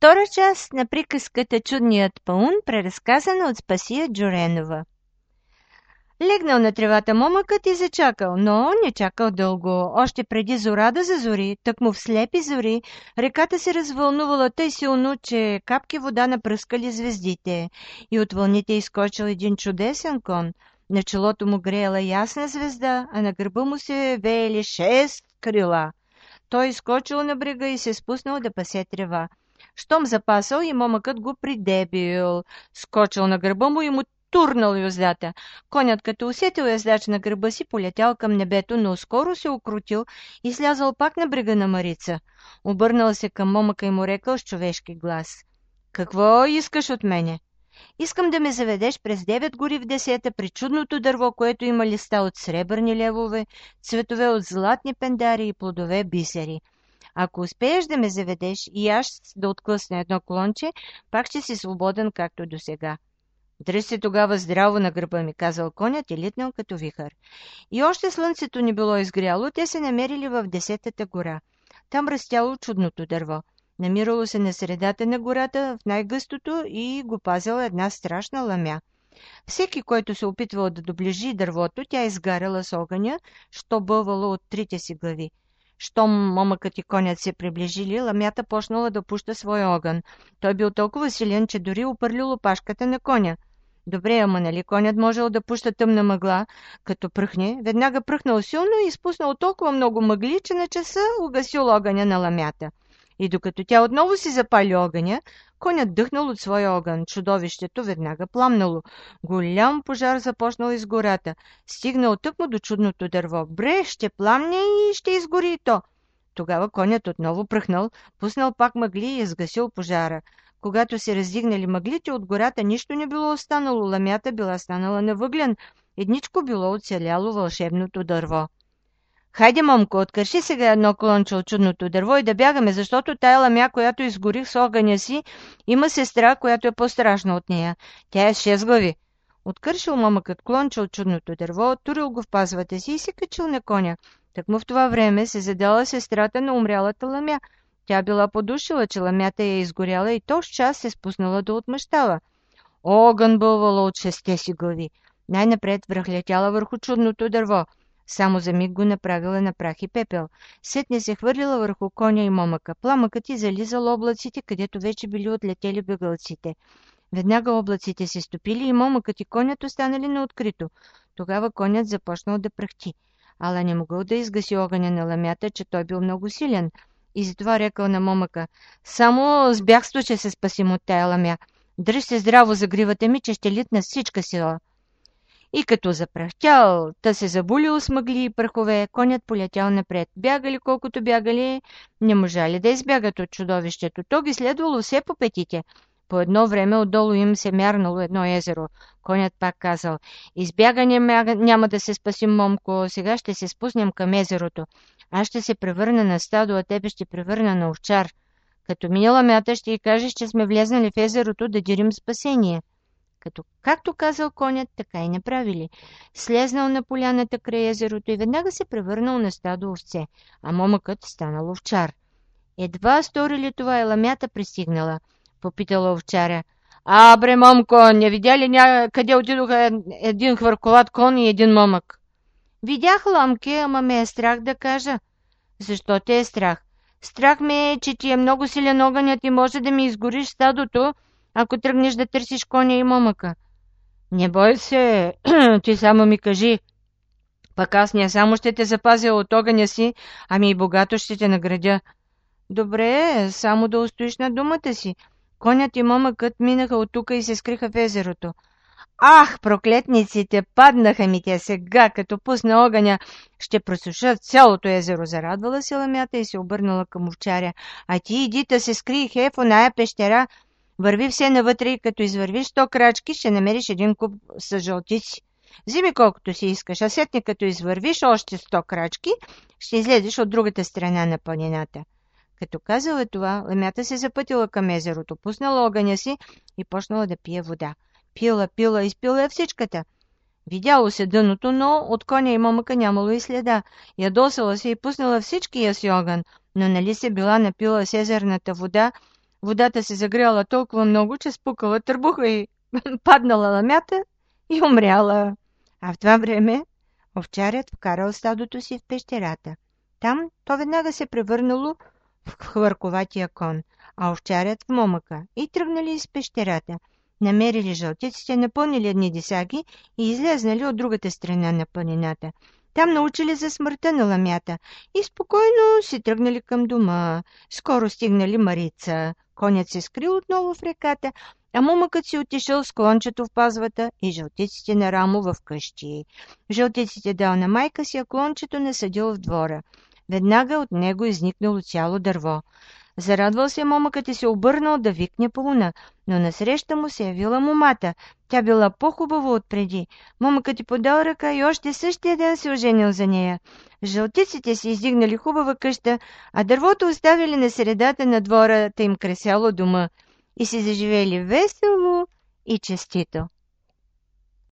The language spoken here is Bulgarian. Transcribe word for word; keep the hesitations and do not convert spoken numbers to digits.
Втора част на приказката Чудният паун, преразказана от Спасия Джуренова. Легнал на тревата момъкът и зачакал, но не чакал дълго. Още преди зора да зазори, тъкмо в слепи зори, реката се развълнувала тъй силно, че капки вода напръскали звездите и от вълните изкочил един чудесен кон. На челото му греела ясна звезда, а на гърба му се веели шест крила. Той изкочил на брега и се спуснал да пасе трева. Щом запасал и момъкът го придебил. Скочил на гърба му и му турнал юздата. Конят, като усетил яздач на гърба си, полетял към небето, но скоро се окрутил и слязал пак на брега на Марица. Обърнал се към момъка и му рекал с човешки глас: „Какво искаш от мене?“ „Искам да ме заведеш през девет гори в десета при чудното дърво, което има листа от сребърни левове, цветове от златни пендари и плодове бисери. Ако успееш да ме заведеш и аз да откъсна едно клонче, пак ще си свободен, както досега.“ „Дръж се тогава здраво на гърба ми“, казал конят и литнал като вихър. И още слънцето не било изгряло, те се намерили в десетата гора. Там растяло чудното дърво. Намирало се на средата на гората, в най-гъстото, и го пазила една страшна ламя. Всеки, който се опитвал да доближи дървото, тя изгаряла с огъня, що бълвало от трите си глави. Щом момъкът и конят се приближили, ламята почнала да пуща своя огън. Той бил толкова силен, че дори опърлил опашката на коня. Добре, ама нали конят можел да пуща тъмна мъгла, като пръхне, веднага пръхнал силно и изпуснал толкова много мъгли, че на часа угасил огъня на ламята. И докато тя отново си запали огъня, конят дъхнал от своя огън. Чудовището веднага пламнало. Голям пожар започнал из гората. Стигнал тъкмо до чудното дърво. Бре, ще пламне и ще изгори и то. Тогава конят отново пръхнал, пуснал пак мъгли и изгасил пожара. Когато се раздигнали мъглите от гората, нищо не било останало. Ламята била станала на въглен. Едничко било оцеляло вълшебното дърво. „Хайде, момко, откърши сега едно клонче от чудното дърво и да бягаме, защото тая ламя, която изгорих с огъня си, има сестра, която е по-страшна от нея. Тя е с шест глави.“ Откършил момъкът клонче от чудното дърво, турил го в пазвата си и се качил на коня. Тъкмо в това време се задела сестрата на умрялата ламя. Тя била подушила, че ламята я изгоряла и тоз час се спуснала да отмъщава. Огън бълвала от шесте си глави. Най-напред връхлетяла върху чудното дърво. Само за миг го направила на прах и пепел. Сетне се хвърлила върху коня и момъка. Пламъкът и зализал облаците, където вече били отлетели бъгълците. Веднага облаците се стопили и момъкът и конят останали на открито. Тогава конят започнал да пръхти. Ала не могъл да изгаси огъня на ламята, че той бил много силен. И затова рекал на момъка: „Само с бягство ще се спасим от тая ламя. Дръж се здраво за гривата ми, че ще литна с всичка сила.“ И като запрахтял, та се забулил с мъгли и пръхове, конят полетял напред. Бягали колкото бягали, не можали да избягат от чудовището. То ги следвало все по петите. По едно време отдолу им се мярнало едно езеро. Конят пак казал: „Избягане няма да се спасим, момко, сега ще се спуснем към езерото. Аз ще се превърна на стадо, а тебе ще превърна на овчар. Като минала мята ще й кажеш, че сме влезнали в езерото да дирим спасение.“ Като както казал конят, така и направили. Слезнал на поляната край езерото и веднага се превърнал на стадо овце, а момъкът станал овчар. Едва сторили това и ламята пристигнала. Попитала овчаря: „А, бре, момко, не видя ли ня... къде отидоха един хвърколат кон и един момък?“ „Видях, ламке, ама ме е страх да кажа.“ „Защо те е страх?“ „Страх ме е, че ти е много силен огънят и може да ми изгориш стадото, ако тръгнеш да търсиш коня и момъка.“ „Не бой се, ти само ми кажи. Пък аз не само ще те запазя от огъня си, ами и богато ще те наградя.“ „Добре, само да устоиш на думата си.“ Конят и момъкът минаха от тука и се скриха в езерото. „Ах, проклетниците, паднаха ми те сега, като пусна огъня, ще просушат цялото езеро“, зарадвала се ламята и се обърнала към овчаря. „А ти иди да се скрий хе в оная пещера. Върви все навътре и като извървиш сто крачки, ще намериш един куп с жълтици. Взими колкото си искаш, а сетне като извървиш още сто крачки, ще излезеш от другата страна на планината.“ Като казала това, ламята се запътила към езерото, пуснала огъня си и почнала да пие вода. Пила, пила, изпила я всичката. Видяло се дъното, но от коня и момъка нямало и следа. Ядосала се и пуснала всичкия си огън, но нали се била напила с езерната вода, Водата се загряла толкова много, че спукала търбуха и паднала ламята и умряла. А в това време овчарят вкарал стадото си в пещерата. Там то веднага се превърнало в хвърковатия кон, а овчарят в момъка и тръгнали из пещерата. Намерили жълтиците, напълнили едни десаги и излезнали от другата страна на планината. Там научили за смъртта на ламята и спокойно си тръгнали към дома. Скоро стигнали Марица. Конят се скрил отново в реката, а момъкът си отишъл с клончето в пазвата и жълтиците на рамо в къщи. Жълтиците дал на майка си, а клончето насъдил в двора. Веднага от него изникнало цяло дърво. Зарадвал се момъкът и се обърнал да викне по луна, но насреща му се явила момата. Тя била по-хубава отпреди. Момъкът й подал ръка и още същия ден се оженил за нея. Жълтиците си издигнали хубава къща, а дървото оставили на средата на двора, та им красяло дома. И си заживели весело и честито.